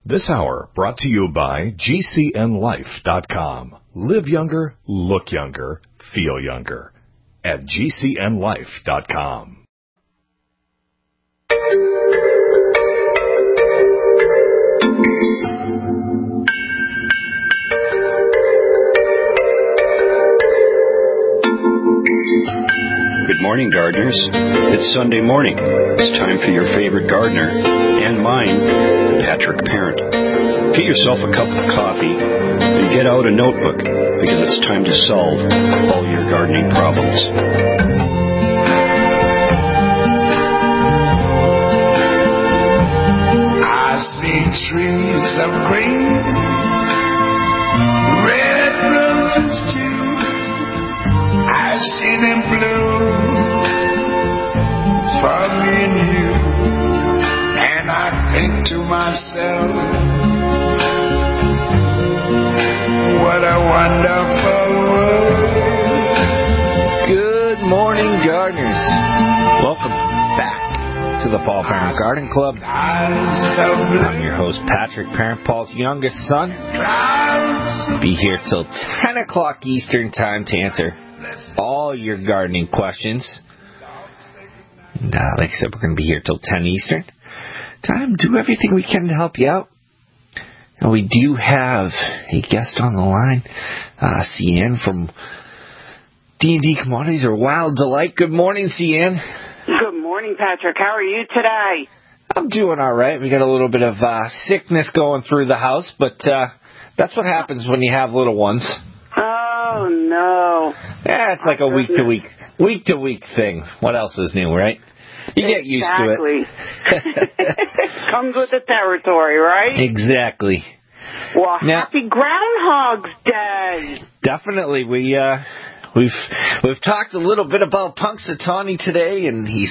This hour brought to you by GCNLife.com. Live younger, look younger, feel younger at GCNLife.com. Good morning, gardeners. It's Sunday morning. It's time for your favorite gardener, and mine, Patrick Parent. Get yourself a cup of coffee and get out a notebook, because it's time to solve all your gardening problems. I see trees of green, red roses too. I see them bloom for me and you, and I think to myself, what a wonderful world. Good morning, gardeners. Welcome back to the Paul Parent Garden Club. I'm your host, Patrick Parent, Paul's youngest son. Be here till 10 o'clock Eastern time to answer all your gardening questions. And, like I said, we're going to be here till 10 Eastern time. Do everything we can to help you out. And we do have a guest on the line, CN from D&D Commodities or Wild Delight. Good morning, CN. Good morning, Patrick. How are you today? I'm doing all right. We got a little bit of sickness going through the house, but that's what happens when you have little ones. Oh, no. Yeah, it's like a week-to-week thing. What else is new, right? You get used to it. Comes with the territory, right? Exactly. Well, happy Groundhog's Day. Definitely. We've talked a little bit about Punxsutawney today, and he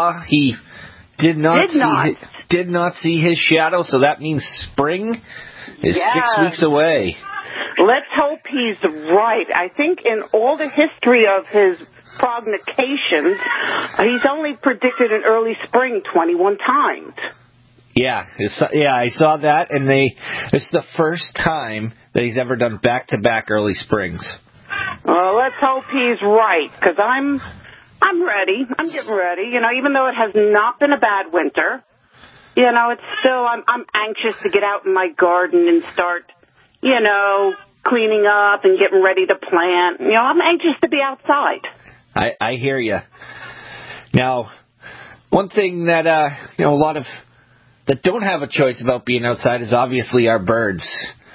did not see his shadow, so that means spring is 6 weeks away. Let's hope he's right. I think in all the history of his prognostications, he's only predicted an early spring 21 times. Yeah, I saw that, and it's the first time that he's ever done back-to-back early springs. Well, let's hope he's right, because I'm ready. I'm getting ready. You know, even though it has not been a bad winter, you know, it's still, I'm anxious to get out in my garden and start, you know, cleaning up and getting ready to plant. You know, I'm anxious to be outside. I hear you. Now, one thing that, a lot of that don't have a choice about being outside is obviously our birds.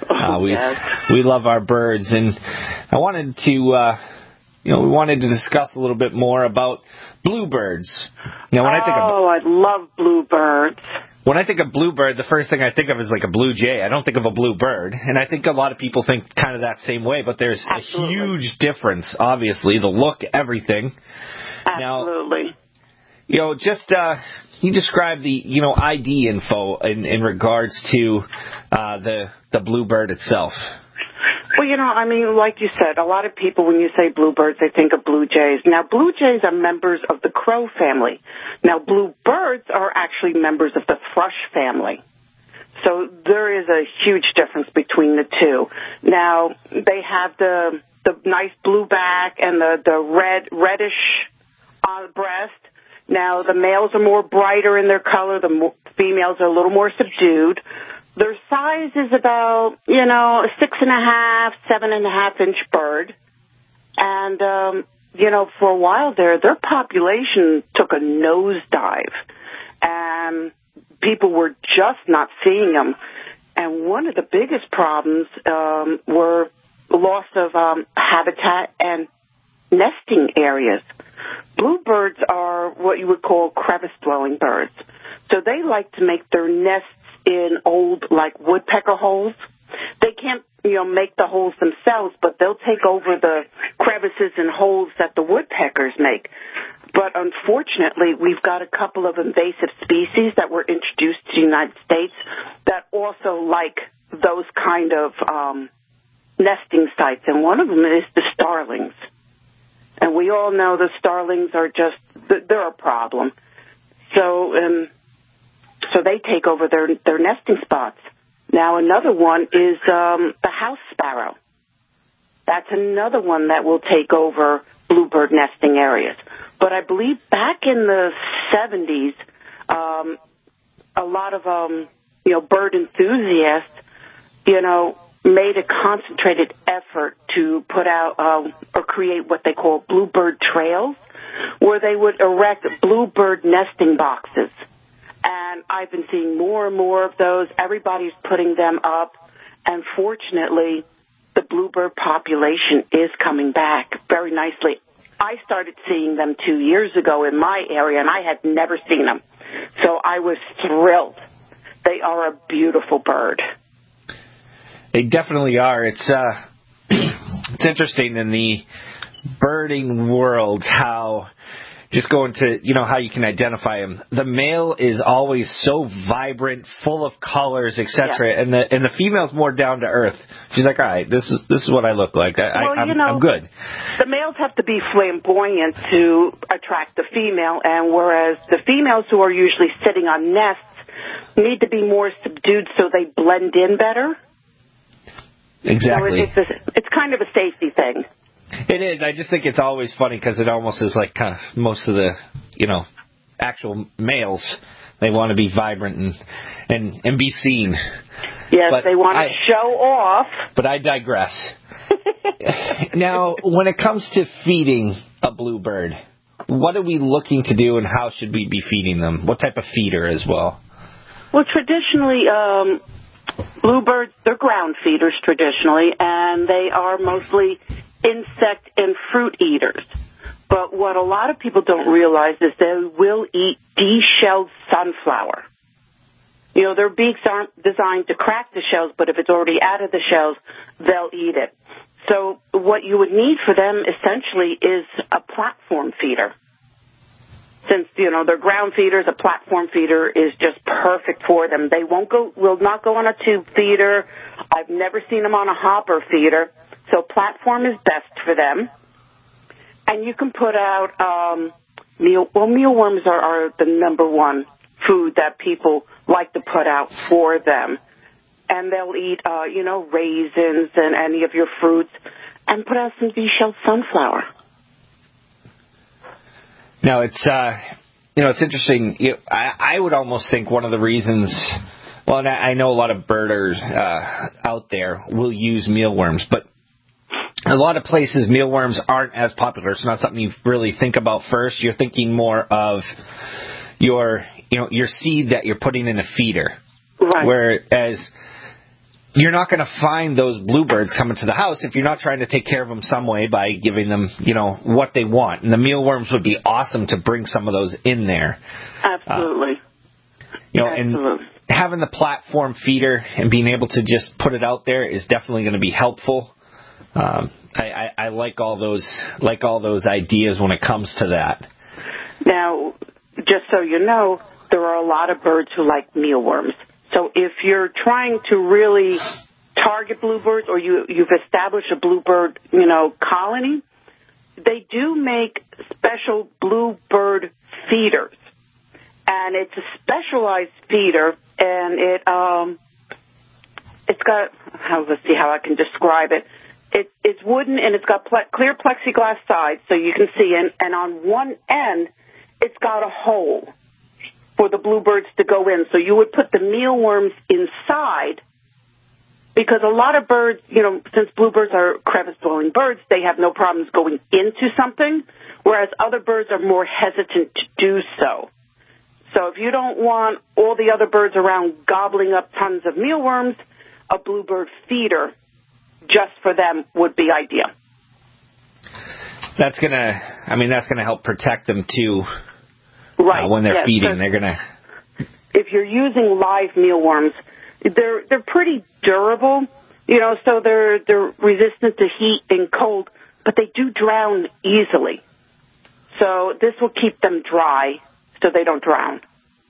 We love our birds, and I wanted to, we wanted to discuss a little bit more about bluebirds. Now, when I love bluebirds. When I think of bluebird, the first thing I think of is like a blue jay. I don't think of a bluebird, and I think a lot of people think kind of that same way, but there's Absolutely. a huge difference, obviously, the look, everything. Absolutely. Now, you describe the, ID info in regards to the bluebird itself. Well, like you said, a lot of people, when you say bluebirds, they think of blue jays. Now, blue jays are members of the crow family. Now, bluebirds are actually members of the thrush family. So there is a huge difference between the two. Now, they have the nice blue back and the reddish on the breast. Now, the males are more brighter in their color. The females are a little more subdued. Their size is about, a 6.5, 7.5 inch bird. And, for a while their population took a nosedive. And people were just not seeing them. And one of the biggest problems were loss of habitat and nesting areas. Bluebirds are what you would call crevice-dwelling birds. So they like to make their nests in old, woodpecker holes. They can't, make the holes themselves, but they'll take over the crevices and holes that the woodpeckers make. But unfortunately, we've got a couple of invasive species that were introduced to the United States that also like those kind of nesting sites, and one of them is the starlings. And we all know the starlings are they're a problem. So they take over their nesting spots. Now, another one is the house sparrow. That's another one that will take over bluebird nesting areas. But I believe back in the 70s, a lot of, bird enthusiasts, made a concentrated effort to put out or create what they call bluebird trails, where they would erect bluebird nesting boxes. And I've been seeing more and more of those. Everybody's putting them up. And fortunately, the bluebird population is coming back very nicely. I started seeing them 2 years ago in my area, and I had never seen them. So I was thrilled. They are a beautiful bird. They definitely are. It's interesting in the birding world how just going to, how you can identify them. The male is always so vibrant, full of colors, etc., yeah. and the female's more down to earth. She's like, all right, this is what I look like. I'm good. The males have to be flamboyant to attract the female, and whereas the females who are usually sitting on nests need to be more subdued so they blend in better. Exactly. So it's kind of a safety thing. It is. I just think it's always funny because it almost is like most of the, actual males, they want to be vibrant and be seen. Yes, but they want to show off. But I digress. Now, when it comes to feeding a bluebird, what are we looking to do and how should we be feeding them? What type of feeder as well? Well, traditionally, bluebirds, they're ground feeders traditionally, and they are mostly insect and fruit eaters. But what a lot of people don't realize is they will eat de-shelled sunflower. Their beaks aren't designed to crack the shells, but if it's already out of the shells, they'll eat it. So what you would need for them essentially is a platform feeder. Since, they're ground feeders, a platform feeder is just perfect for them. They will not go on a tube feeder. I've never seen them on a hopper feeder. So platform is best for them. And you can put out mealworms are the number one food that people like to put out for them. And they'll eat, raisins and any of your fruits and put out some de-shelled sunflower. Now, it's interesting. I would almost think one of the reasons, well, and I know a lot of birders out there will use mealworms, but a lot of places mealworms aren't as popular. It's not something you really think about first. You're thinking more of your seed that you're putting in a feeder. Right. Whereas you're not going to find those bluebirds coming to the house if you're not trying to take care of them some way by giving them, what they want. And the mealworms would be awesome to bring some of those in there. Absolutely. And having the platform feeder and being able to just put it out there is definitely going to be helpful. I like all those ideas when it comes to that. Now, just so you know, there are a lot of birds who like mealworms. So if you're trying to really target bluebirds or you've established a bluebird, colony, they do make special bluebird feeders. And it's a specialized feeder, and it's got, let's see how I can describe it. It's wooden, and it's got clear plexiglass sides, so you can see it. And on one end, it's got a hole for the bluebirds to go in. So you would put the mealworms inside, because a lot of birds, since bluebirds are crevice-dwelling birds, they have no problems going into something, whereas other birds are more hesitant to do so. So if you don't want all the other birds around gobbling up tons of mealworms, a bluebird feeder just for them would be ideal. That's gonna help protect them too. Right. When they're feeding, they're gonna. If you're using live mealworms, they're pretty durable, so they're resistant to heat and cold, but they do drown easily. So this will keep them dry, so they don't drown.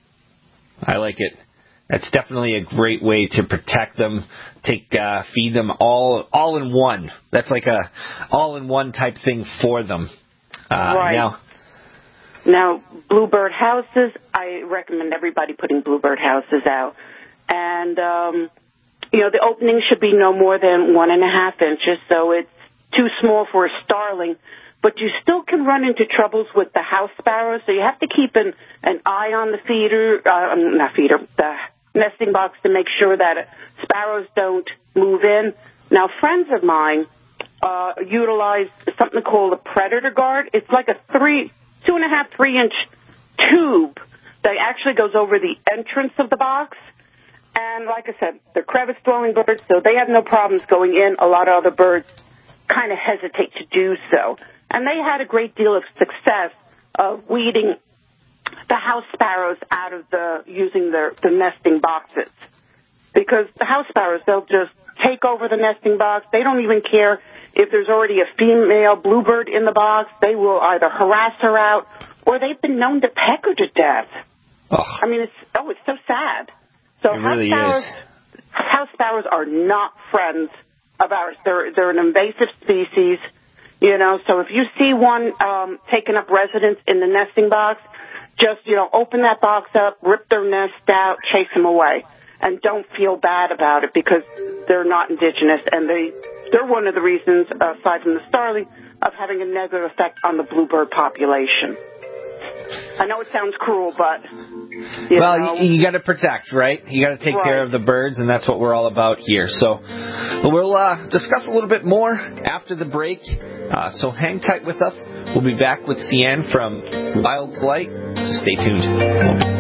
I like it. That's definitely a great way to protect them. Feed them all in one. That's like a all-in-one type thing for them. Right. Now, bluebird houses, I recommend everybody putting bluebird houses out. And the opening should be no more than 1.5 inches, so it's too small for a starling. But you still can run into troubles with the house sparrows, so you have to keep an eye on the the nesting box to make sure that sparrows don't move in. Now, friends of mine utilize something called a predator guard. It's like a 2.5, 3-inch tube that actually goes over the entrance of the box. And like I said, they're crevice-dwelling birds, so they have no problems going in. A lot of other birds kind of hesitate to do so. And they had a great deal of success of weeding the house sparrows out of using the nesting boxes. Because the house sparrows, they'll just take over the nesting box. They don't even care if there's already a female bluebird in the box. They will either harass her out, or they've been known to peck her to death. Oh. I mean, it's so sad. So it really is. House sparrows are not friends of ours. They're an invasive species, so if you see one taking up residence in the nesting box, just, open that box up, rip their nest out, chase them away. And don't feel bad about it because they're not indigenous, and they're one of the reasons, aside from the starling, of having a negative effect on the bluebird population. I know it sounds cruel, but you got to protect, right? You got to take care of the birds, and that's what we're all about here. So we'll discuss a little bit more after the break. So hang tight with us. We'll be back with Cian from Wild Flight. So stay tuned.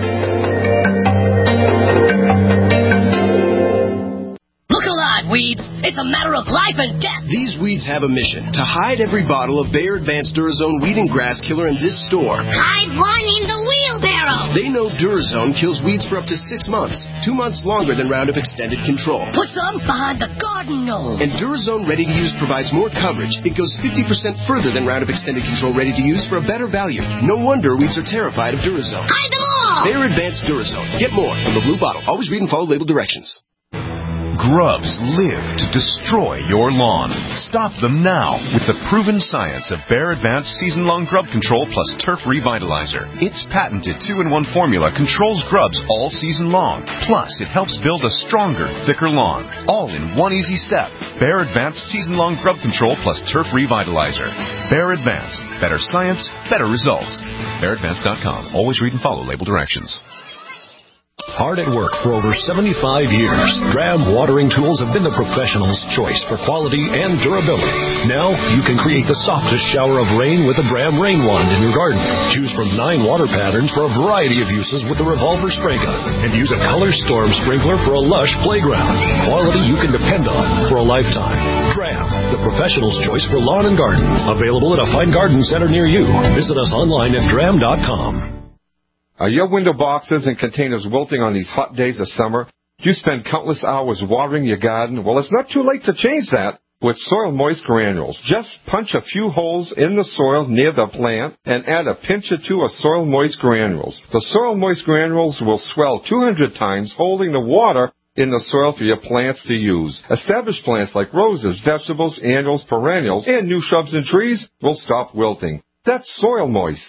Weeds. It's a matter of life and death. These weeds have a mission to hide every bottle of Bayer Advanced Durazone Weed and Grass Killer in this store. Hide one in the wheelbarrow. They know Durazone kills weeds for up to 6 months, 2 months longer than Roundup Extended Control. Put some behind the garden gnome. And Durazone Ready to Use provides more coverage. It goes 50% further than Roundup Extended Control Ready to Use for a better value. No wonder weeds are terrified of Durazone. Hide them all. Bayer Advanced Durazone. Get more from the blue bottle. Always read and follow label directions. Grubs live to destroy your lawn. Stop them now with the proven science of Bayer Advanced Season-Long Grub Control plus Turf Revitalizer. Its patented 2-in-1 formula controls grubs all season long. Plus, it helps build a stronger, thicker lawn. All in one easy step. Bayer Advanced Season-Long Grub Control plus Turf Revitalizer. Bayer Advanced. Better science, better results. BayerAdvanced.com. Always read and follow label directions. Hard at work for over 75 years, Dram watering tools have been the professional's choice for quality and durability. Now, you can create the softest shower of rain with a Dram rain wand in your garden. Choose from 9 water patterns for a variety of uses with the revolver spray gun. And use a Color Storm sprinkler for a lush playground. Quality you can depend on for a lifetime. Dram, the professional's choice for lawn and garden. Available at a fine garden center near you. Visit us online at dram.com. Are your window boxes and containers wilting on these hot days of summer? Do you spend countless hours watering your garden? Well, it's not too late to change that with Soil Moist Granules. Just punch a few holes in the soil near the plant and add a pinch or two of Soil Moist Granules. The Soil Moist Granules will swell 200 times, holding the water in the soil for your plants to use. Established plants like roses, vegetables, annuals, perennials, and new shrubs and trees will stop wilting. That's Soil Moist.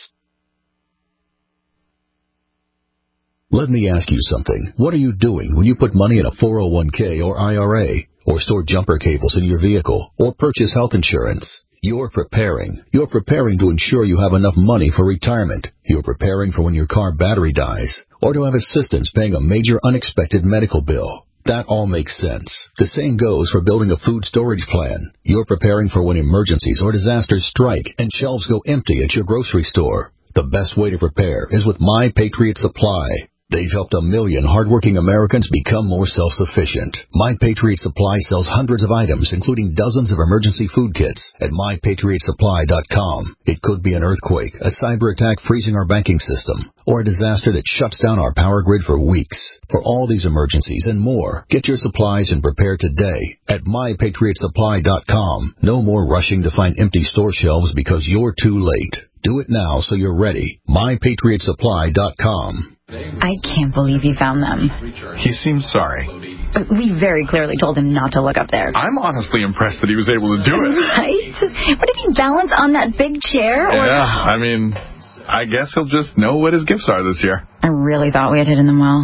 Let me ask you something. What are you doing when you put money in a 401k or IRA, or store jumper cables in your vehicle, or purchase health insurance? You're preparing. You're preparing to ensure you have enough money for retirement. You're preparing for when your car battery dies, or to have assistance paying a major unexpected medical bill. That all makes sense. The same goes for building a food storage plan. You're preparing for when emergencies or disasters strike and shelves go empty at your grocery store. The best way to prepare is with My Patriot Supply. They've helped 1 million hardworking Americans become more self-sufficient. My Patriot Supply sells hundreds of items, including dozens of emergency food kits at MyPatriotSupply.com. It could be an earthquake, a cyber attack freezing our banking system, or a disaster that shuts down our power grid for weeks. For all these emergencies and more, get your supplies and prepare today at MyPatriotSupply.com. No more rushing to find empty store shelves because you're too late. Do it now so you're ready. MyPatriotSupply.com. I can't believe you found them. He seems sorry. We very clearly told him not to look up there. I'm honestly impressed that he was able to do it. Right? But did he balance on that big chair? Or... Yeah, I guess he'll just know what his gifts are this year. I really thought we had hidden them well.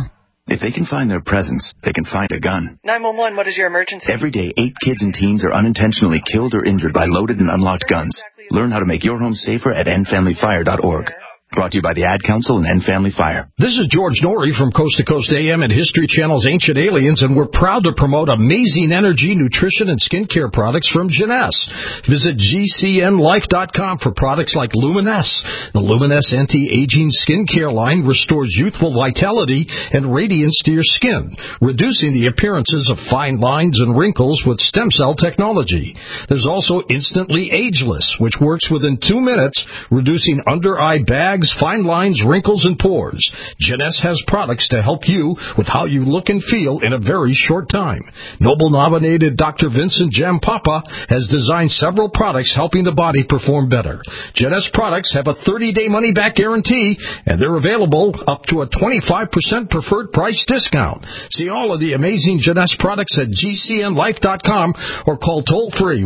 If they can find their presence, they can find a gun. 911, what is your emergency? Every day, 8 kids and teens are unintentionally killed or injured by loaded and unlocked guns. Learn how to make your home safer at endfamilyfire.org. Brought to you by the Ad Council and End Family Fire. This is George Norrie from Coast to Coast AM and History Channel's Ancient Aliens, and we're proud to promote amazing energy, nutrition, and skincare products from Jeunesse. Visit GCNlife.com for products like Luminesce. The Luminesce anti-aging skincare line restores youthful vitality and radiance to your skin, reducing the appearances of fine lines and wrinkles with stem cell technology. There's also Instantly Ageless, which works within 2 minutes, reducing under-eye bags, fine lines, wrinkles, and pores. Jeunesse has products to help you with how you look and feel in a very short time. Nobel-nominated Dr. Vincent Jampapa has designed several products helping the body perform better. Jeunesse products have a 30-day money-back guarantee, and they're available up to a 25% preferred price discount. See all of the amazing Jeunesse products at GCNlife.com or call toll-free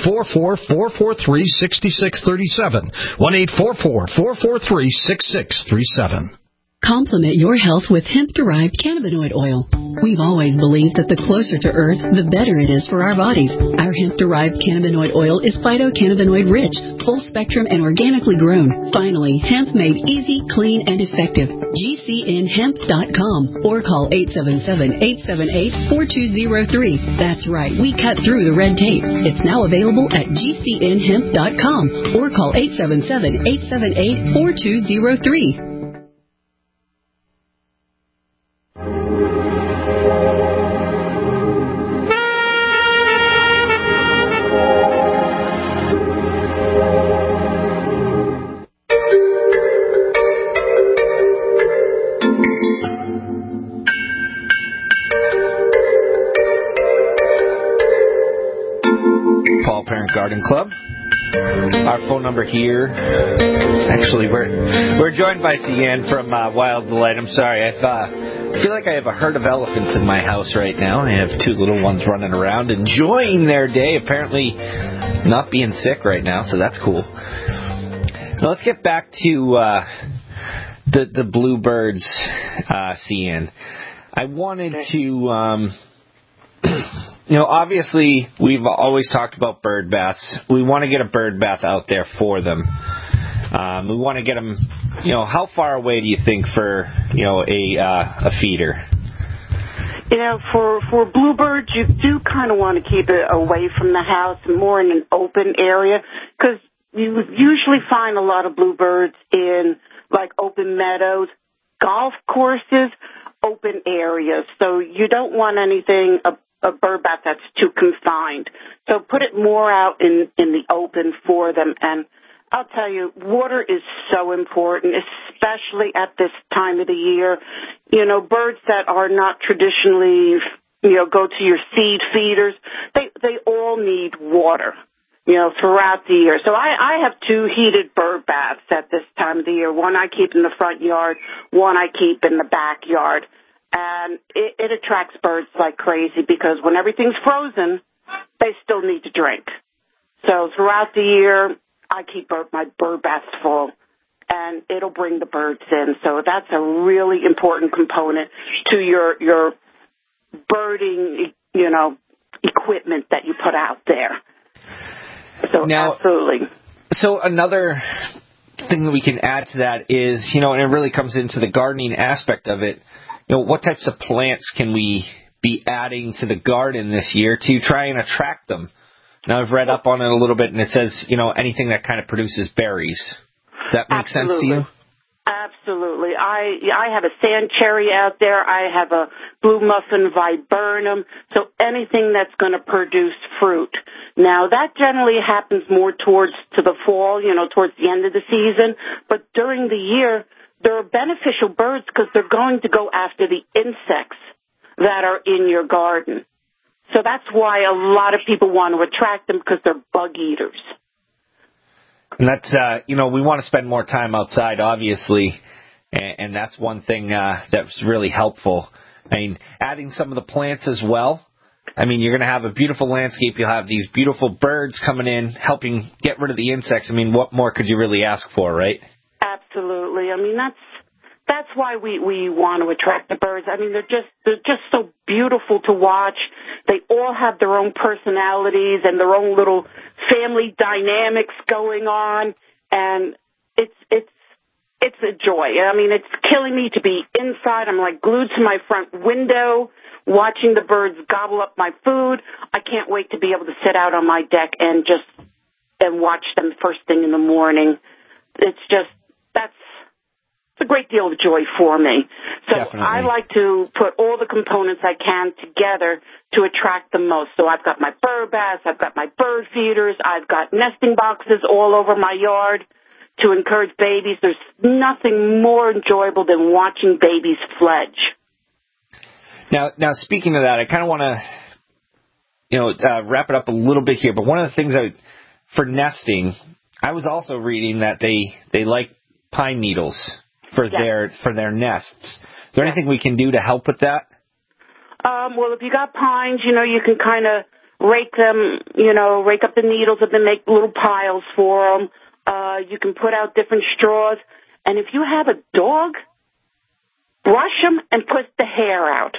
1-844-443-6637, 1-844-443-6637. Complement your health with hemp-derived cannabinoid oil. We've always believed that the closer to Earth, the better it is for our bodies. Our hemp-derived cannabinoid oil is phytocannabinoid-rich, full-spectrum, and organically grown. Finally, hemp made easy, clean, and effective. GCNhemp.com or call 877-878-4203. That's right, we cut through the red tape. It's now available at GCNhemp.com or call 877-878-4203. Garden Club. Our phone number here. Actually, we're joined by Cian from Wild Delight. I'm sorry, I feel like I have a herd of elephants in my house right now. I have 2 little ones running around enjoying their day, apparently not being sick right now, so that's cool. Now let's get back to the bluebirds, Cian. I wanted to... obviously, we've always talked about bird baths. We want to get a bird bath out there for them. We want to get them, how far away do you think for, a feeder? For bluebirds, you do kind of want to keep it away from the house, more in an open area, because you usually find a lot of bluebirds in, like, open meadows, golf courses, open areas. So you don't want anything... a bird bath that's too confined. So put it more out in the open for them. And I'll tell you, water is so important, especially at this time of the year. Birds that are not traditionally, go to your seed feeders, they all need water, throughout the year. So I have 2 heated bird baths at this time of the year. One I keep in the front yard, one I keep in the backyard. And it attracts birds like crazy because when everything's frozen, they still need to drink. So throughout the year, I keep my bird baths full, and it'll bring the birds in. So that's a really important component to your birding, equipment that you put out there. So now, absolutely. So another thing that we can add to that is, and it really comes into the gardening aspect of it, what types of plants can we be adding to the garden this year to try and attract them? Now, I've read up on it a little bit, and it says, anything that kind of produces berries. Does that make sense to you? Absolutely. I have a sand cherry out there. I have a blue muffin viburnum. So anything that's going to produce fruit. Now, that generally happens more towards the fall, towards the end of the season. But during the year... there are beneficial birds because they're going to go after the insects that are in your garden. So that's why a lot of people want to attract them because they're bug eaters. And that's, we want to spend more time outside, obviously, and that's one thing that's really helpful. I mean, adding some of the plants as well. I mean, you're going to have a beautiful landscape. You'll have these beautiful birds coming in, helping get rid of the insects. I mean, what more could you really ask for, right? Absolutely. I mean, that's why we want to attract the birds. I mean, they're just so beautiful to watch. They all have their own personalities and their own little family dynamics going on, and it's a joy. I mean, it's killing me to be inside. I'm like glued to my front window, watching the birds gobble up my food. I can't wait to be able to sit out on my deck and watch them first thing in the morning. It's a great deal of joy for me. So definitely. I like to put all the components I can together to attract the most. So I've got my bird baths, I've got my bird feeders, I've got nesting boxes all over my yard to encourage babies. There's nothing more enjoyable than watching babies fledge. Now, speaking of that, I kind of want to, wrap it up a little bit here. But one of the things for nesting, I was also reading that they like pine needles for their nests. Is there anything we can do to help with that? Well, if you got pines, you can kind of rake them, rake up the needles and then make little piles for them. You can put out different straws. And if you have a dog, brush them and put the hair out.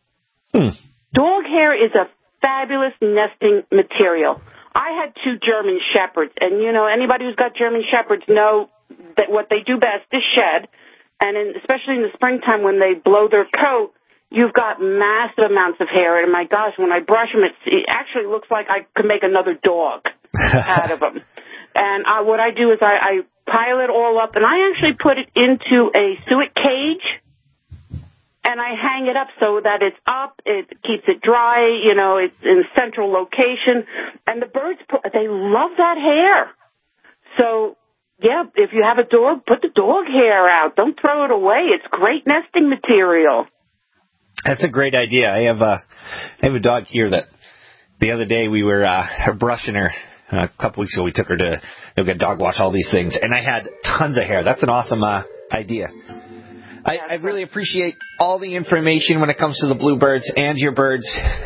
Dog hair is a fabulous nesting material. I had 2 German Shepherds, and, anybody who's got German Shepherds know that what they do best is shed. And especially in the springtime when they blow their coat, you've got massive amounts of hair. And, my gosh, when I brush them, it actually looks like I could make another dog out of them. And what I do is I pile it all up, and I actually put it into a suet cage, and I hang it up so that it's up, it keeps it dry, it's in a central location. And the birds, they love that hair. So, yeah, if you have a dog, put the dog hair out. Don't throw it away. It's great nesting material. That's a great idea. I have a dog here that the other day we were brushing her. A couple weeks ago we took her to get dog wash, all these things, and I had tons of hair. That's an awesome idea. I really appreciate all the information when it comes to the bluebirds and your birds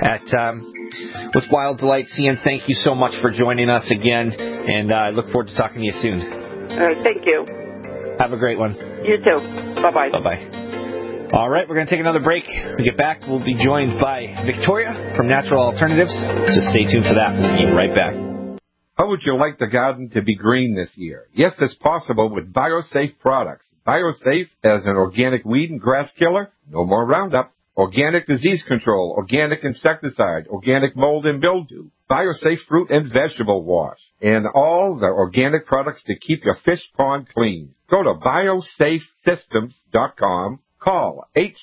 with Wild Delights. Ian, thank you so much for joining us again, and I look forward to talking to you soon. All right, thank you. Have a great one. You too. Bye-bye. Bye-bye. All right, we're going to take another break. When we get back, we'll be joined by Victoria from Natural Alternatives. So stay tuned for that. We'll be right back. How would you like the garden to be green this year? Yes, it's possible with BioSafe products. BioSafe as an organic weed and grass killer, no more Roundup. Organic disease control, organic insecticide, organic mold and mildew, BioSafe fruit and vegetable wash, and all the organic products to keep your fish pond clean. Go to biosafesystems.com. Call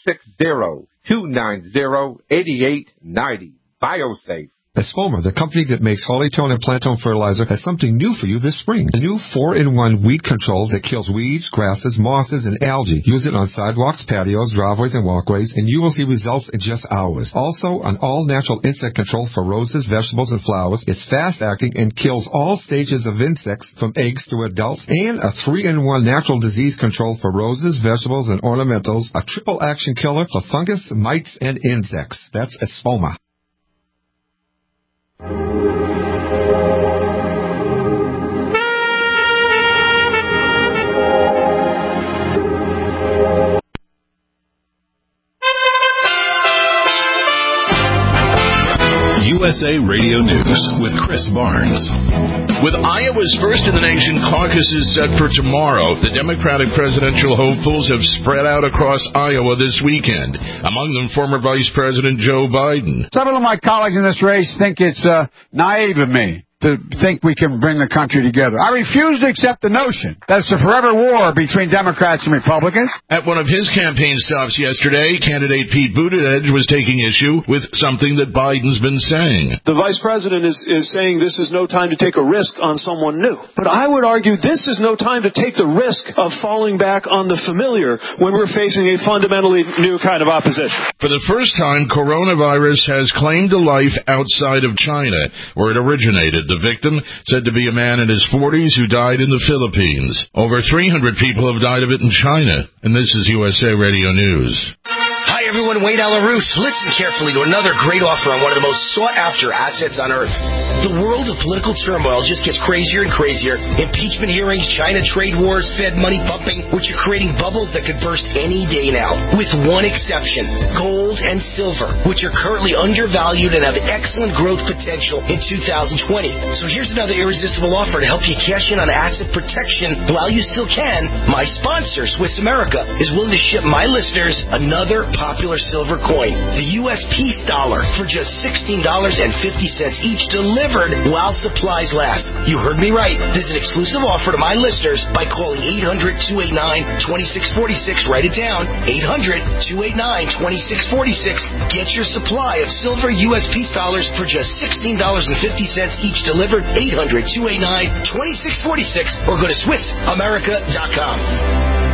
860-290-8890. BioSafe. Espoma, the company that makes Hollytone and Plantone fertilizer, has something new for you this spring. A new 4-in-1 weed control that kills weeds, grasses, mosses, and algae. Use it on sidewalks, patios, driveways, and walkways, and you will see results in just hours. Also, an all-natural insect control for roses, vegetables, and flowers. It's fast-acting and kills all stages of insects from eggs to adults. And a 3-in-1 natural disease control for roses, vegetables, and ornamentals. A triple-action killer for fungus, mites, and insects. That's Espoma. USA Radio News with Chris Barnes. With Iowa's first in the nation caucuses set for tomorrow, the Democratic presidential hopefuls have spread out across Iowa this weekend. Among them, former Vice President Joe Biden. Several of my colleagues in this race think it's naive of me to think we can bring the country together. I refuse to accept the notion that it's a forever war between Democrats and Republicans. At one of his campaign stops yesterday, candidate Pete Buttigieg was taking issue with something that Biden's been saying. The vice president is saying this is no time to take a risk on someone new. But I would argue this is no time to take the risk of falling back on the familiar when we're facing a fundamentally new kind of opposition. For the first time, coronavirus has claimed a life outside of China, where it originated. The victim, said to be a man in his 40s who died in the Philippines. Over 300 people have died of it in China. And this is USA Radio News. Hi, everyone, Wayne Alaroos. Listen carefully to another great offer on one of the most sought-after assets on Earth. The world of political turmoil just gets crazier and crazier. Impeachment hearings, China trade wars, Fed money pumping, which are creating bubbles that could burst any day now. With one exception, gold and silver, which are currently undervalued and have excellent growth potential in 2020. So here's another irresistible offer to help you cash in on asset protection while you still can. My sponsor, Swiss America, is willing to ship my listeners another popular silver coin, the U.S. Peace Dollar, for just $16.50 each, delivered while supplies last. You heard me right. This is an exclusive offer to my listeners by calling 800-289-2646. Write it down. 800-289-2646. Get your supply of silver U.S. Peace Dollars for just $16.50 each, delivered. 800-289-2646, or go to SwissAmerica.com.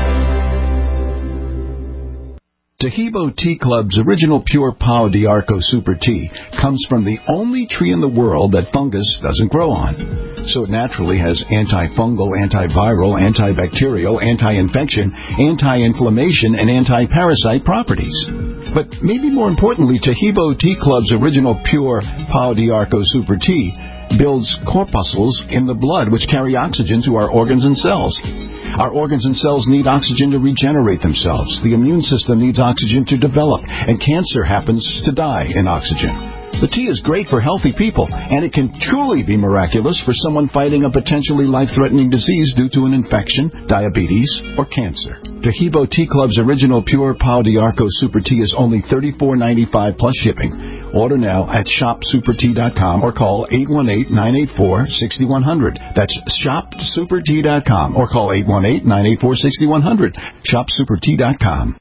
Tahibo Tea Club's original pure Pau d'Arco Super Tea comes from the only tree in the world that fungus doesn't grow on. So it naturally has antifungal, antiviral, antibacterial, anti-infection, anti-inflammation, and anti-parasite properties. But maybe more importantly, Tahibo Tea Club's original pure Pau d'Arco Super Tea builds corpuscles in the blood which carry oxygen to our organs and cells. Our organs and cells need oxygen to regenerate themselves. The immune system needs oxygen to develop, and cancer happens to die in oxygen. The tea is great for healthy people, and it can truly be miraculous for someone fighting a potentially life-threatening disease due to an infection, diabetes, or cancer. Tahibo Tea Club's original pure Pau d'Arco Super Tea is only $34.95 plus shipping. Order now at shopsupertea.com or call 818-984-6100. That's shopsupertea.com or call 818-984-6100. Shopsupertea.com.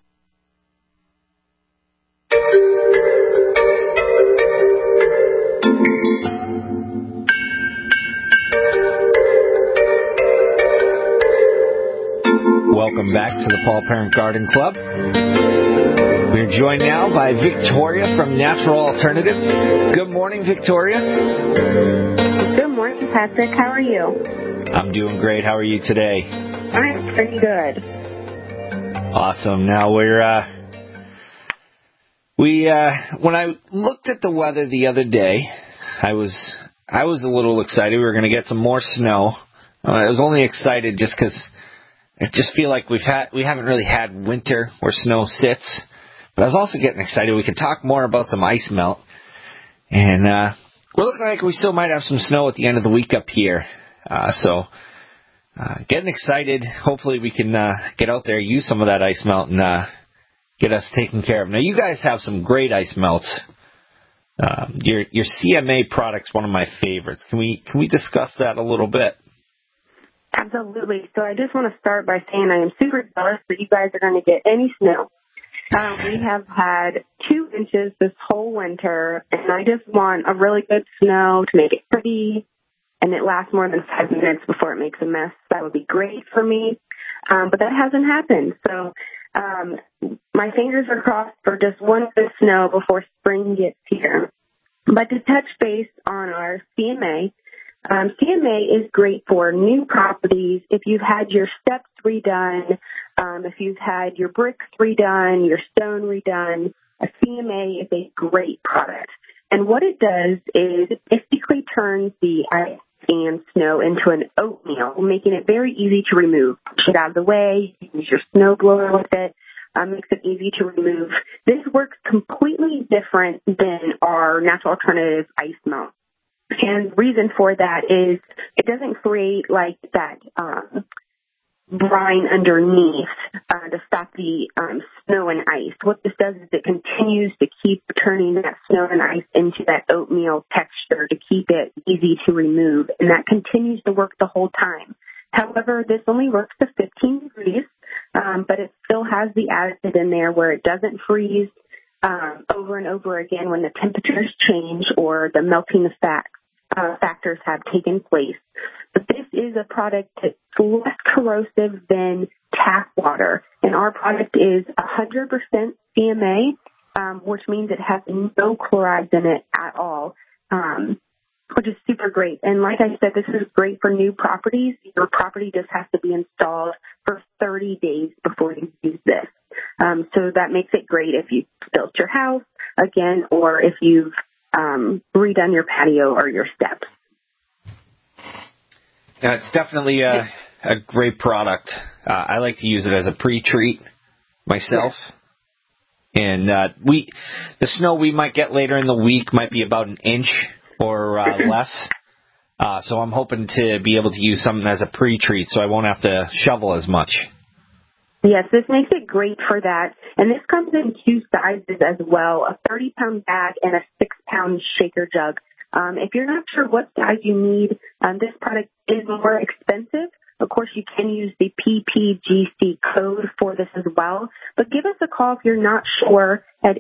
Welcome back to the Paul Parent Garden Club. We're joined now by Victoria from Natural Alternative. Good morning, Victoria. Good morning, Patrick. How are you? I'm doing great. How are you today? I'm pretty good. Awesome. Now when I looked at the weather the other day, I was a little excited. We were going to get some more snow. I was only excited just because I just feel like we haven't really had winter where snow sits. But I was also getting excited. We could talk more about some ice melt. And we're looking like we still might have some snow at the end of the week up here. So getting excited. Hopefully we can get out there, use some of that ice melt, and get us taken care of. Now, you guys have some great ice melts. Your CMA product's one of my favorites. Can we discuss that a little bit? Absolutely. So I just want to start by saying I am super jealous that you guys are going to get any snow. We have had 2 inches this whole winter, and I just want a really good snow to make it pretty, and it lasts more than 5 minutes before it makes a mess. That would be great for me, but that hasn't happened. So my fingers are crossed for just one good snow before spring gets here. But to touch base on our CMA, CMA is great for new properties. If you've had your steps redone, if you've had your bricks redone, your stone redone, a CMA is a great product. And what it does is it basically turns the ice and snow into an oatmeal, making it very easy to remove. Push it out of the way, you can use your snow blower with it. Makes it easy to remove. This works completely different than our natural alternative ice melt. And the reason for that is it doesn't create like that brine underneath to stop the snow and ice. What this does is it continues to keep turning that snow and ice into that oatmeal texture to keep it easy to remove. And that continues to work the whole time. However, this only works to 15 degrees, but it still has the additive in there where it doesn't freeze over and over again when the temperatures change or the melting factors have taken place. But this is a product that's less corrosive than tap water. And our product is 100% CMA, which means it has no chlorides in it at all, which is super great. And like I said, this is great for new properties. Your property just has to be installed for 30 days before you use this. So that makes it great if you built your house again, or if you've redone your patio or your steps. Yeah, it's definitely a great product. I like to use it as a pre-treat myself. Yes. And the snow we might get later in the week might be about an inch or less. So I'm hoping to be able to use something as a pre-treat so I won't have to shovel as much. Yes, this makes it great for that. And this comes in 2 sizes as well, a 30-pound bag and a 6-pound shaker jug. If you're not sure what size you need, this product is more expensive. Of course, you can use the PPGC code for this as well. But give us a call if you're not sure at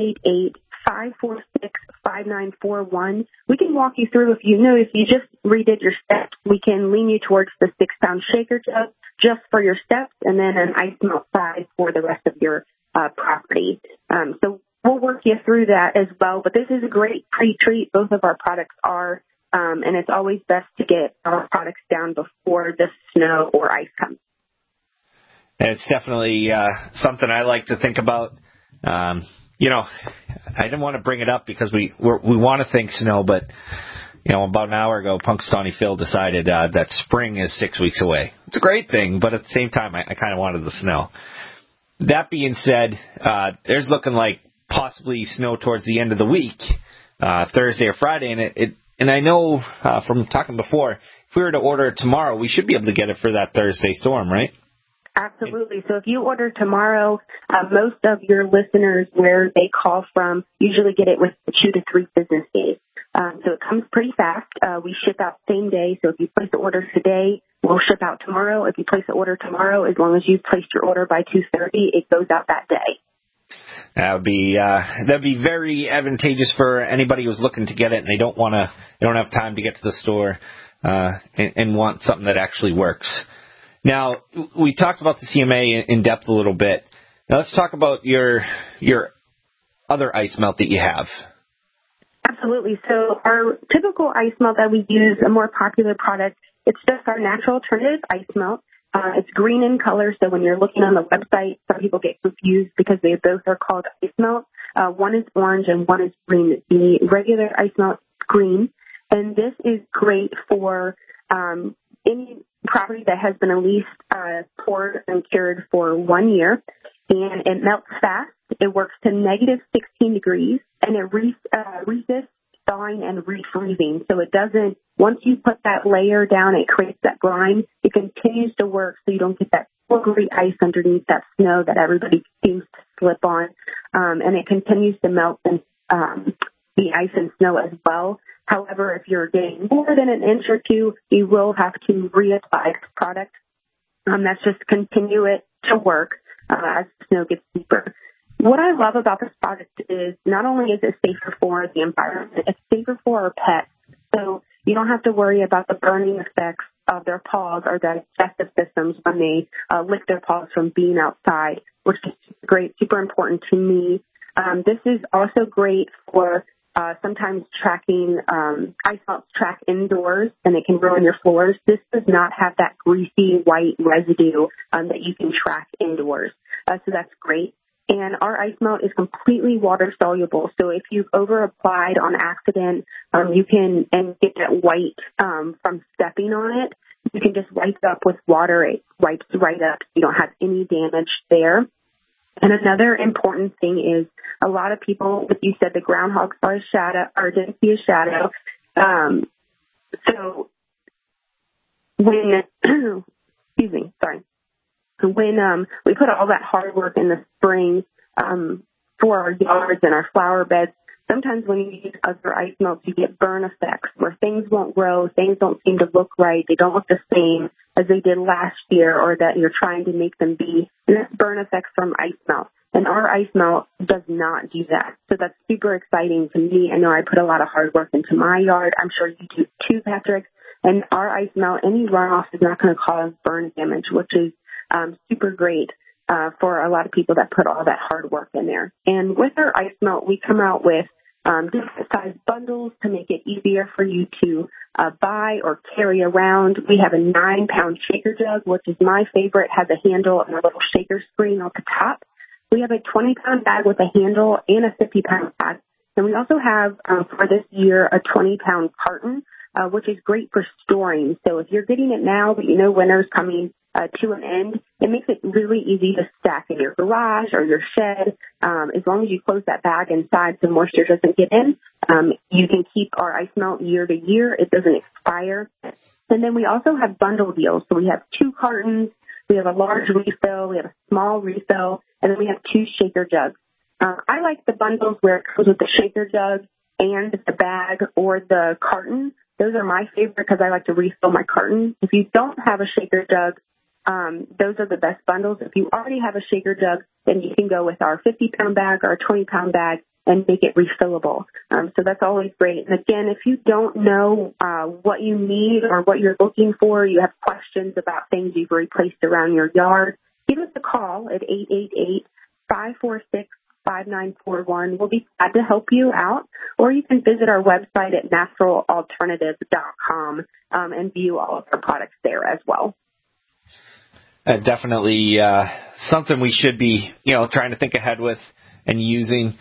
888-546-5941. We can walk you through if you just redid your steps. We can lean you towards the 6-pound shaker jug just for your steps, and then an ice melt size for the rest of your property. So we'll work you through that as well. But this is a great pre-treat. Both of our products are, and it's always best to get our products down before the snow or ice comes. It's definitely something I like to think about. I didn't want to bring it up because we want to think snow, but about an hour ago, Punxsutawney Phil decided that spring is 6 weeks away. It's a great thing, but at the same time, I kind of wanted the snow. That being said, there's looking like possibly snow towards the end of the week, Thursday or Friday, and I know from talking before, if we were to order it tomorrow, we should be able to get it for that Thursday storm, right? Absolutely. So if you order tomorrow, most of your listeners where they call from usually get it with 2 to 3 business days. So it comes pretty fast. We ship out same day. So if you place the order today, we'll ship out tomorrow. If you place the order tomorrow, as long as you've placed your order by 2:30, it goes out that day. That'd be very advantageous for anybody who's looking to get it and they don't have time to get to the store and want something that actually works. Now, we talked about the CMA in depth a little bit. Now let's talk about your other ice melt that you have. Absolutely. So our typical ice melt that we use, a more popular product, it's just our natural alternative ice melt. It's green in color, so when you're looking on the website, some people get confused because they both are called ice melt. One is orange and one is green. The regular ice melt is green, and this is great for any property that has been at least poured and cured for 1 year, and it melts fast. It works to negative 16 degrees, and it resists thawing and refreezing. So it doesn't, once you put that layer down, it creates that grime. It continues to work so you don't get that slippery ice underneath that snow that everybody seems to slip on. And it continues to melt the ice and snow as well. However, if you're getting more than an inch or two, you will have to reapply this product. That's just continue it to work as the snow gets deeper. What I love about this product is not only is it safer for the environment, it's safer for our pets. So you don't have to worry about the burning effects of their paws or digestive systems when they lick their paws from being outside, which is great, super important to me. This is also great for sometimes tracking ice melts track indoors, and it can ruin your floors. This does not have that greasy white residue that you can track indoors. So that's great. And our ice melt is completely water soluble. So if you've over applied on accident, you can get that white from stepping on it. You can just wipe it up with water. It wipes right up. You don't have any damage there. And another important thing is a lot of people, like you said, the groundhog saw a shadow or didn't see a shadow. So when, when we put all that hard work in the spring for our yards and our flower beds, sometimes when you use other ice melts, you get burn effects where things won't grow, things don't seem to look right, they don't look the same as they did last year or that you're trying to make them be. And that's burn effects from ice melt. And our ice melt does not do that. So that's super exciting to me. I know I put a lot of hard work into my yard. I'm sure you do too, Patrick. And our ice melt, any runoff is not going to cause burn damage, which is super great for a lot of people that put all that hard work in there. And with our ice melt, we come out with different size bundles to make it easier for you to buy or carry around. We have a 9-pound shaker jug, which is my favorite, has a handle and a little shaker screen on the top. We have a 20-pound bag with a handle and a 50-pound bag. And we also have, for this year, a 20-pound carton, which is great for storing. So if you're getting it now, but you know winter's coming to an end, it makes it really easy to stack in your garage or your shed. As long as you close that bag inside so moisture doesn't get in, you can keep our ice melt year to year. It doesn't expire. And then we also have bundle deals. So we have 2 cartons, we have a large refill, we have a small refill, and then we have 2 shaker jugs. I like the bundles where it comes with the shaker jug and the bag or the carton. Those are my favorite because I like to refill my carton. If you don't have a shaker jug, those are the best bundles. If you already have a shaker jug, then you can go with our 50-pound bag or our 20-pound bag and make it refillable. So that's always great. And again, if you don't know what you need or what you're looking for, you have questions about things you've replaced around your yard, give us a call at 888-546-5941. We'll be glad to help you out, or you can visit our website at naturalalternative.com and view all of our products there as well. Definitely something we should be, trying to think ahead with and using.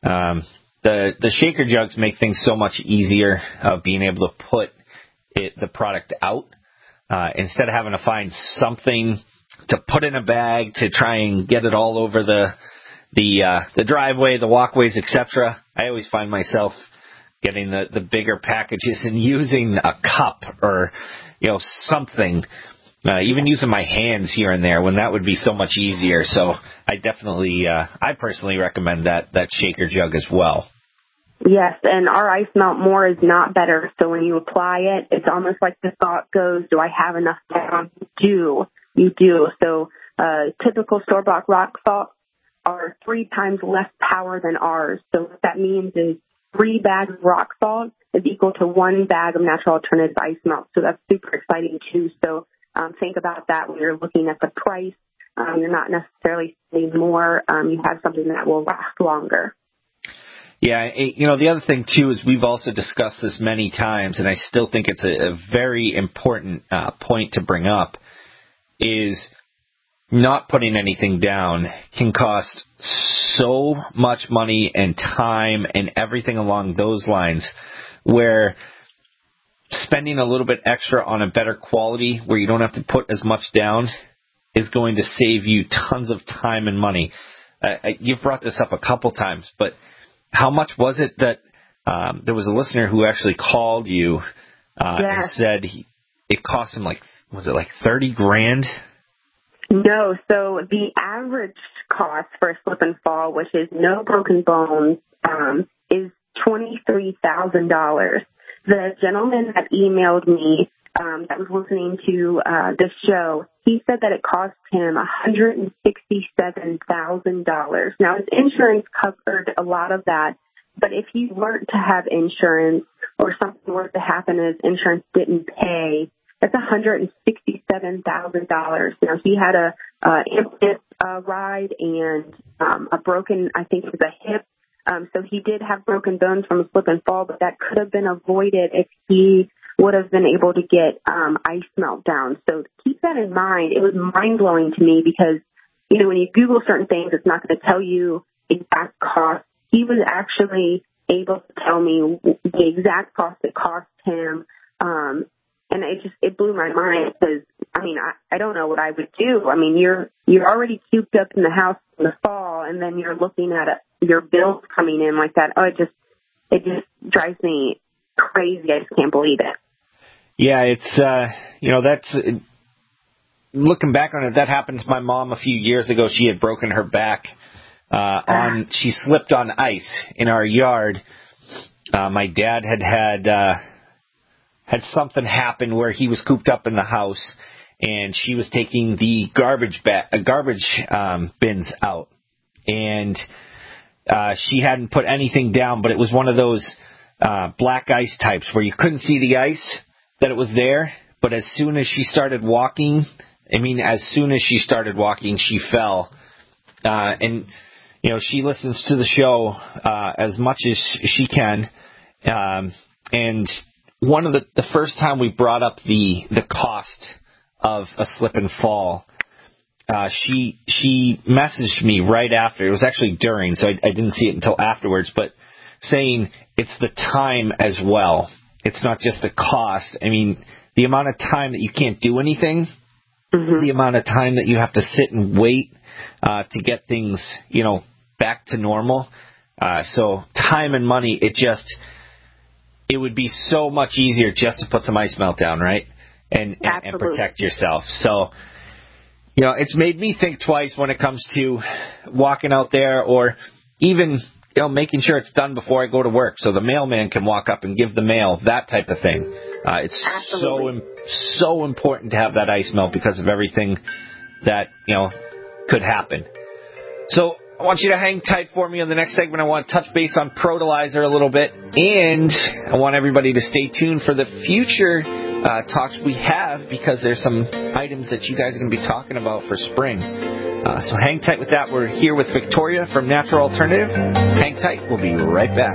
The shaker jugs make things so much easier of being able to put the product out instead of having to find something to put in a bag to try and get it all over the driveway, the walkways, etc. I always find myself getting the bigger packages and using a cup or something. Even using my hands here and there when that would be so much easier. So I definitely, I personally recommend that shaker jug as well. Yes, and our ice melt more is not better. So when you apply it, it's almost like the thought goes, do I have enough down? You do. So typical store-bought rock salt are 3 times less power than ours. So what that means is 3 bags of rock salt is equal to 1 bag of natural alternative ice melt. So that's super exciting too. So think about that when you're looking at the price. You're not necessarily spending more. You have something that will last longer. Yeah, the other thing, too, is we've also discussed this many times, and I still think it's a very important point to bring up, is not putting anything down can cost so much money and time and everything along those lines, where spending a little bit extra on a better quality where you don't have to put as much down is going to save you tons of time and money. You've brought this up a couple times, but how much was it that there was a listener who actually called you and said it cost him was it like $30,000? No, so the average cost for a slip and fall, which is no broken bones, is $23,000. The gentleman that emailed me that was listening to this show, he said that it cost him $167,000. Now, his insurance covered a lot of that, but if he weren't to have insurance or something were to happen and his insurance didn't pay, that's $167,000. Now, he had a ambulance ride and a broken, I think it was a hip. So he did have broken bones from a slip and fall, but that could have been avoided if he would have been able to get ice melt down. So keep that in mind. It was mind-blowing to me because, when you Google certain things, it's not going to tell you exact cost. He was actually able to tell me the exact cost it cost him. And it blew my mind because, I don't know what I would do. You're already cooped up in the house in the fall, and then you're looking at your bills coming in like that. Oh, it just drives me crazy. I just can't believe it. Yeah, it's, that's, looking back on it, that happened to my mom a few years ago. She had broken her back she slipped on ice in our yard. My dad had something happen where he was cooped up in the house, and she was taking the garbage bins out, and she hadn't put anything down, but it was one of those black ice types where you couldn't see the ice, that it was there, but as soon as she started walking, she fell. And, she listens to the show as much as she can. And one of the first time we brought up the cost of a slip and fall, she messaged me right after. It was actually during, so I didn't see it until afterwards, but saying it's the time as well. It's not just the cost. I mean, the amount of time that you can't do anything, the amount of time that you have to sit and wait to get things, back to normal. So time and money, it would be so much easier just to put some ice melt down, right? And protect yourself. So, it's made me think twice when it comes to walking out there or even, making sure it's done before I go to work so the mailman can walk up and give the mail, that type of thing. It's so important to have that ice melt because of everything that, could happen. So I want you to hang tight for me on the next segment. I want to touch base on Protolizer a little bit, and I want everybody to stay tuned for the future talks we have because there's some items that you guys are going to be talking about for spring. So hang tight with that. We're here with Victoria from Natural Alternative. Hang tight. We'll be right back.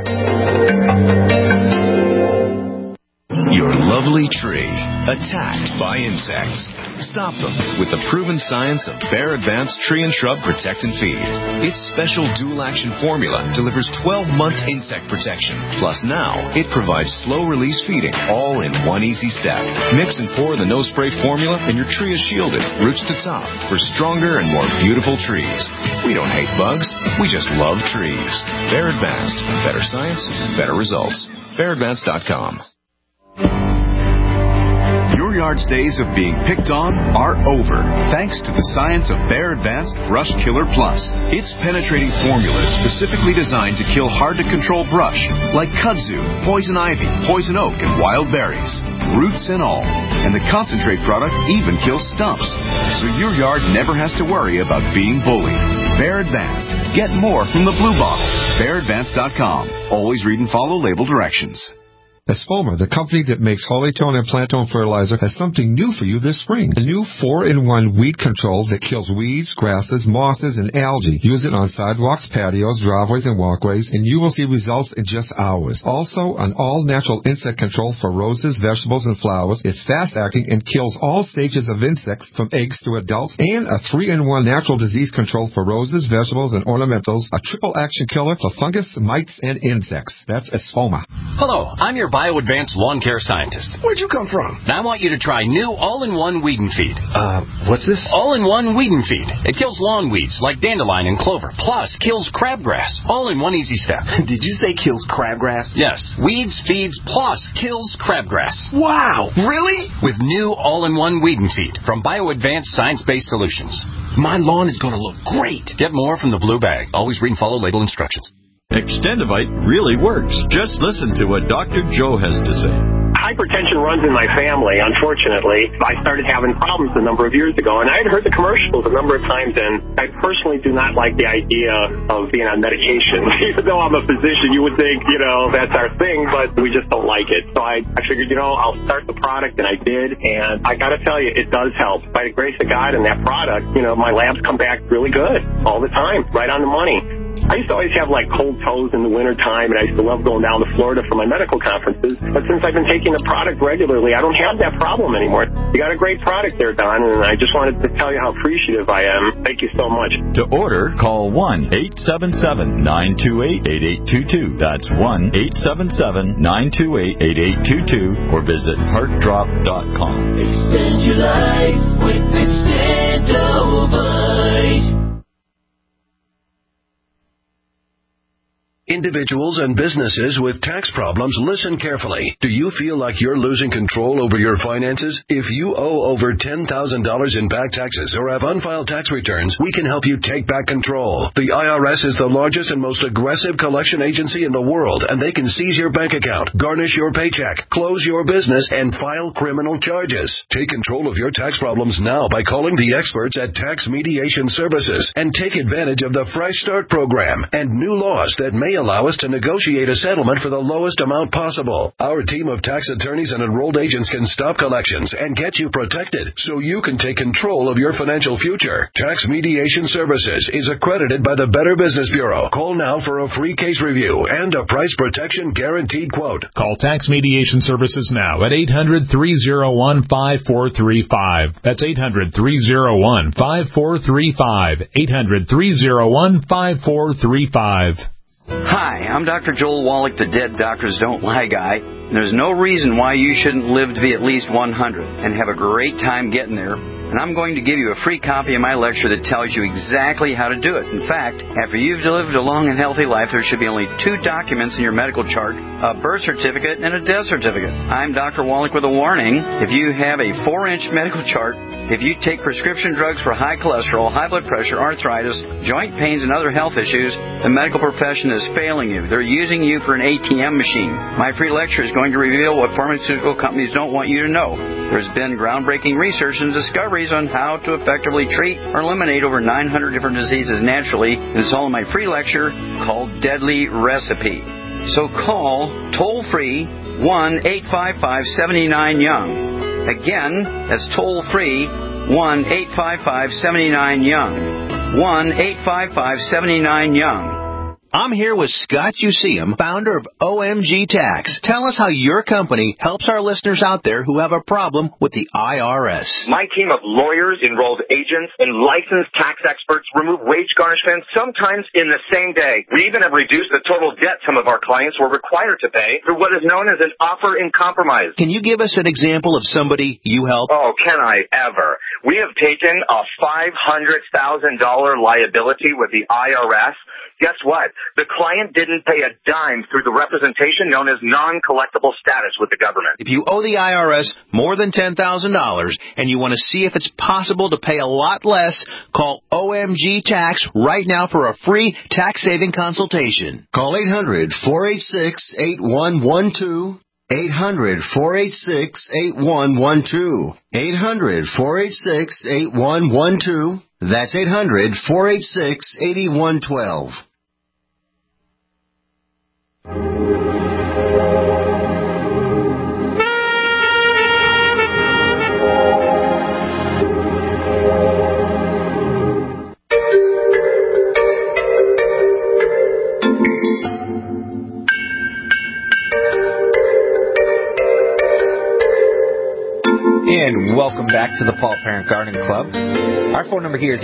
Your lovely tree attacked by insects. Stop them with the proven science of Bayer Advanced Tree and Shrub Protect and Feed. Its special dual-action formula delivers 12-month insect protection. Plus now, it provides slow-release feeding all in one easy step. Mix and pour the no-spray formula and your tree is shielded, roots to top, for stronger and more beautiful trees. We don't hate bugs, we just love trees. Bayer Advanced. Better science, better results. BayerAdvanced.com. Your yard's days of being picked on are over, thanks to the science of Bayer Advanced Brush Killer Plus. Its penetrating formula is specifically designed to kill hard-to-control brush, like kudzu, poison ivy, poison oak, and wild berries, roots and all. And the concentrate product even kills stumps, so your yard never has to worry about being bullied. Bayer Advanced. Get more from the blue bottle. BayerAdvanced.com. Always read and follow label directions. Espoma, the company that makes Hollytone and Plantone fertilizer, has something new for you this spring. A new 4-in-1 weed control that kills weeds, grasses, mosses, and algae. Use it on sidewalks, patios, driveways, and walkways, and you will see results in just hours. Also, an all-natural insect control for roses, vegetables, and flowers. It's fast-acting and kills all stages of insects from eggs to adults. And a 3-in-1 natural disease control for roses, vegetables, and ornamentals. A triple-action killer for fungus, mites, and insects. That's Espoma. Hello, I'm your Bio-Advanced Lawn Care Scientist. Where'd you come from? Now I want you to try new All-in-One Weed and Feed. What's this? All-in-One Weed and Feed. It kills lawn weeds like dandelion and clover, plus kills crabgrass. All in one easy step. Did you say kills crabgrass? Yes. Weeds, feeds, plus kills crabgrass. Wow! Really? With new All-in-One Weed and Feed from Bio-Advanced Science-Based Solutions. My lawn is going to look great. Get more from the blue bag. Always read and follow label instructions. Extendivite really works. Just listen to what Dr. Joe has to say. Hypertension runs in my family, unfortunately. I started having problems a number of years ago, and I had heard the commercials a number of times, and I personally do not like the idea of being on medication. Even though I'm a physician, you would think, that's our thing, but we just don't like it. So I figured, I'll start the product, and I did, and I got to tell you, it does help. By the grace of God and that product, my labs come back really good all the time, right on the money. I used to always have cold toes in the wintertime, and I used to love going down to Florida for my medical conferences. But since I've been taking the product regularly, I don't have that problem anymore. You got a great product there, Don, and I just wanted to tell you how appreciative I am. Thank you so much. To order, call 1-877-928-8822. That's 1-877-928-8822, or visit heartdrop.com. Extend your life with Extendivite. Individuals and businesses with tax problems, listen carefully. Do you feel like you're losing control over your finances? If you owe over $10,000 in back taxes or have unfiled tax returns, we can help you take back control. The IRS is the largest and most aggressive collection agency in the world, and they can seize your bank account, garnish your paycheck, close your business, and file criminal charges. Take control of your tax problems now by calling the experts at Tax Mediation Services and take advantage of the Fresh Start program and new laws that may allow us to negotiate a settlement for the lowest amount possible. Our team of tax attorneys and enrolled agents can stop collections and get you protected so you can take control of your financial future. Tax Mediation Services is accredited by the Better Business Bureau. Call now for a free case review and a price protection guaranteed quote. Call Tax Mediation Services now at 800-301-5435. That's 800-301-5435. 800-301-5435. Hi, I'm Dr. Joel Wallach, the Dead Doctors Don't Lie guy. There's no reason why you shouldn't live to be at least 100 and have a great time getting there. And I'm going to give you a free copy of my lecture that tells you exactly how to do it. In fact, after you've lived a long and healthy life, there should be only 2 documents in your medical chart, a birth certificate and a death certificate. I'm Dr. Wallach with a warning. If you have a 4-inch medical chart, if you take prescription drugs for high cholesterol, high blood pressure, arthritis, joint pains, and other health issues, the medical profession is failing you. They're using you for an ATM machine. My free lecture is going to reveal what pharmaceutical companies don't want you to know. There's been groundbreaking research and discoveries on how to effectively treat or eliminate over 900 different diseases naturally. And it's all in my free lecture called Deadly Recipe. So call toll-free 1-855-79-YOUNG. Again, that's toll-free 1-855-79-YOUNG. 1-855-79-YOUNG. I'm here with Scott Useum, founder of OMG Tax. Tell us how your company helps our listeners out there who have a problem with the IRS. My team of lawyers, enrolled agents, and licensed tax experts remove wage garnishments sometimes in the same day. We even have reduced the total debt some of our clients were required to pay through what is known as an offer in compromise. Can you give us an example of somebody you help? Oh, can I ever? We have taken a $500,000 liability with the IRS. Guess what? The client didn't pay a dime through the representation known as non-collectible status with the government. If you owe the IRS more than $10,000 and you want to see if it's possible to pay a lot less, call OMG Tax right now for a free tax-saving consultation. Call 800-486-8112. 800-486-8112. 800-486-8112. That's 800-486-8112. And welcome back to the Paul Parent Gardening Club. Our phone number here is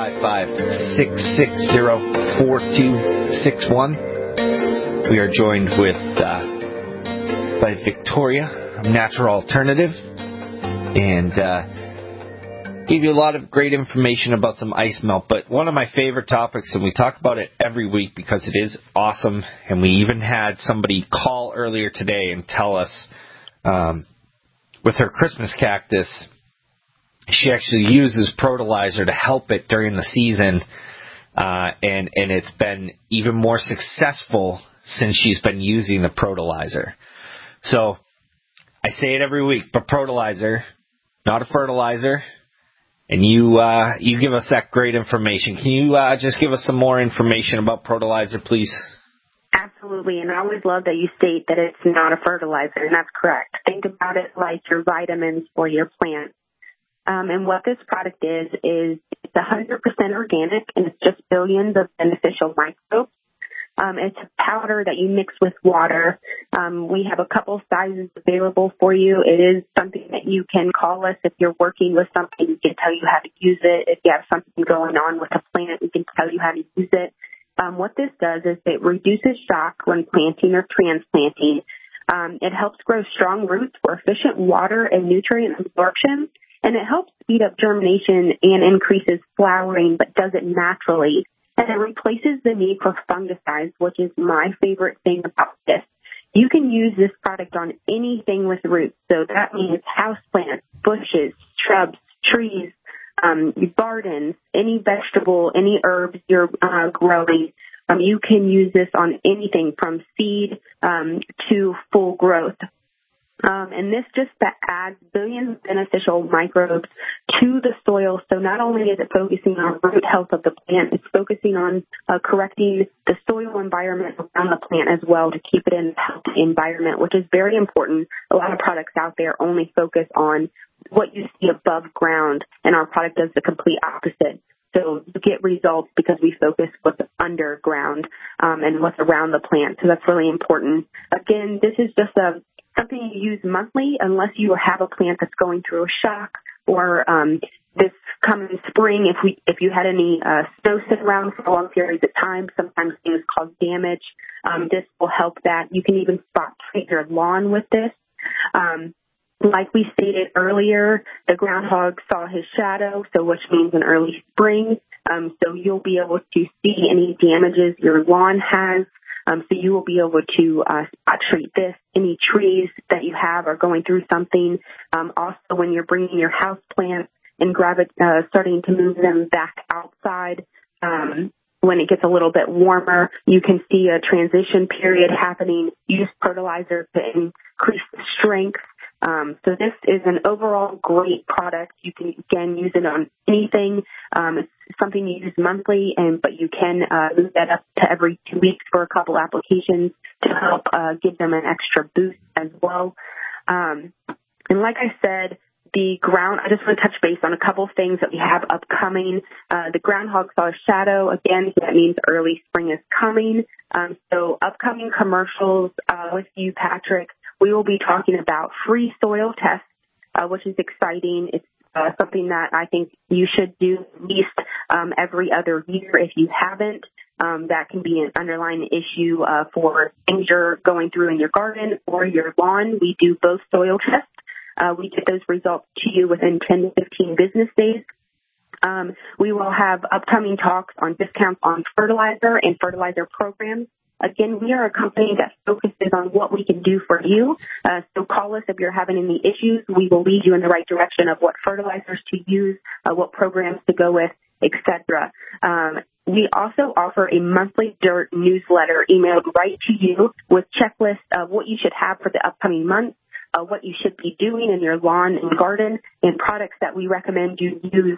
855-660-4261. We are joined with by Victoria of Natural Alternative, and gave you a lot of great information about some ice melt. But one of my favorite topics, and we talk about it every week because it is awesome, and we even had somebody call earlier today and tell us with her Christmas cactus, she actually uses Protolizer to help it during the season, and it's been even more successful since she's been using the Protolizer. So I say it every week, but Protolizer, not a fertilizer, and you give us that great information. Can you just give us some more information about Protolizer, please? Absolutely, and I always love that you state that it's not a fertilizer, and that's correct. Think about it like your vitamins for your plant. And what this product is it's 100% organic, and it's just billions of beneficial microbes. It's a powder that you mix with water. We have a couple sizes available for you. It is something that you can call us if you're working with something. We can tell you how to use it. If you have something going on with a plant, we can tell you how to use it. What this does is it reduces shock when planting or transplanting. It helps grow strong roots for efficient water and nutrient absorption, and it helps speed up germination and increases flowering, but does it naturally. And it replaces the need for fungicides, which is my favorite thing about this. You can use this product on anything with roots. So that means houseplants, bushes, shrubs, trees, gardens, any vegetable, any herbs you're growing. You can use this on anything from seed to full growth. And this just adds billions of beneficial microbes to the soil. So not only is it focusing on root health of the plant, it's focusing on correcting the soil environment around the plant as well to keep it in a healthy environment, which is very important. A lot of products out there only focus on what you see above ground, and our product does the complete opposite. So you get results because we focus what's underground and what's around the plant. So that's really important. Again, this is just something you use monthly unless you have a plant that's going through a shock or this coming spring, if you had any snow sit around for long periods of time, sometimes things cause damage. This will help that. You can even spot treat your lawn with this. Like we stated earlier, the groundhog saw his shadow, so which means an early spring. So you'll be able to see any damages your lawn has. So you will be able to spot treat this. Any trees that you have are going through something. Also, when you're bringing your house plants and starting to move them back outside, when it gets a little bit warmer, you can see a transition period happening. Use fertilizer to increase the strength. So this is an overall great product. You can, again, use it on anything. It's something you use monthly, but you can move that up to every 2 weeks for a couple applications to help give them an extra boost as well. And like I said, I just want to touch base on a couple things that we have upcoming. The groundhog saw a shadow. Again, that means early spring is coming. So upcoming commercials with you, Patrick. We will be talking about free soil tests, which is exciting. It's something that I think you should do at least every other year if you haven't. That can be an underlying issue for things you're going through in your garden or your lawn. We do both soil tests. We get those results to you within 10 to 15 business days. We will have upcoming talks on discounts on fertilizer and fertilizer programs. Again, we are a company that focuses on what we can do for you. So call us if you're having any issues. We will lead you in the right direction of what fertilizers to use, what programs to go with, etc. We also offer a monthly dirt newsletter emailed right to you with checklists of what you should have for the upcoming month, what you should be doing in your lawn and garden, and products that we recommend you use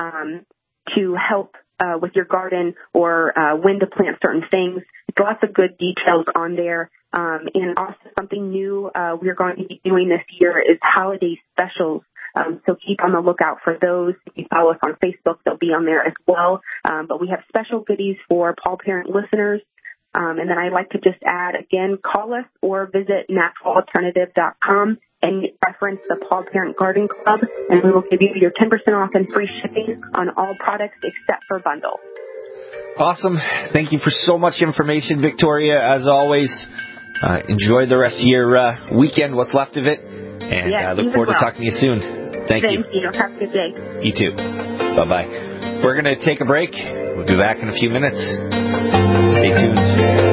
to help with your garden or when to plant certain things. Lots of good details on there. And also something new we're going to be doing this year is holiday specials. So keep on the lookout for those. If you follow us on Facebook, they'll be on there as well. But we have special goodies for Paul Parent listeners. And then I'd like to just add, again, call us or visit naturalalternative.com and reference the Paul Parent Garden Club, and we will give you your 10% off and free shipping on all products except for bundle. Awesome. Thank you for so much information, Victoria, as always. Enjoy the rest of your weekend, what's left of it, and I look forward to talking to you soon. Thank you. Thank you. Have a good day. You too. Bye-bye. We're going to take a break. We'll be back in a few minutes. Stay tuned.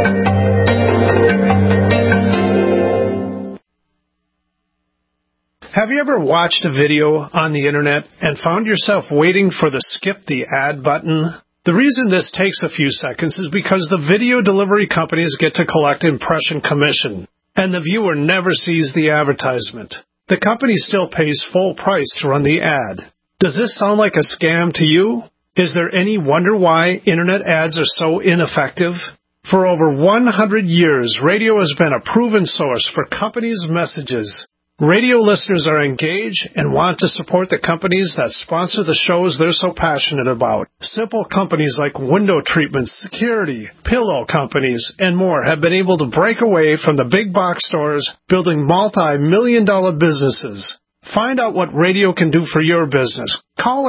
Have you ever watched a video on the internet and found yourself waiting for the skip the ad button? The reason this takes a few seconds is because the video delivery companies get to collect impression commission, and the viewer never sees the advertisement. The company still pays full price to run the ad. Does this sound like a scam to you? Is there any wonder why internet ads are so ineffective? For over 100 years, radio has been a proven source for companies' messages. Radio listeners are engaged and want to support the companies that sponsor the shows they're so passionate about. Simple companies like window treatments, security, pillow companies, and more have been able to break away from the big box stores, building multi-million-dollar businesses. Find out what radio can do for your business. Call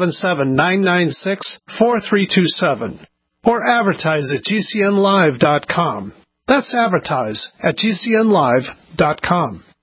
877-996-4327 or advertise at GCNlive.com. That's advertise at GCNlive.com.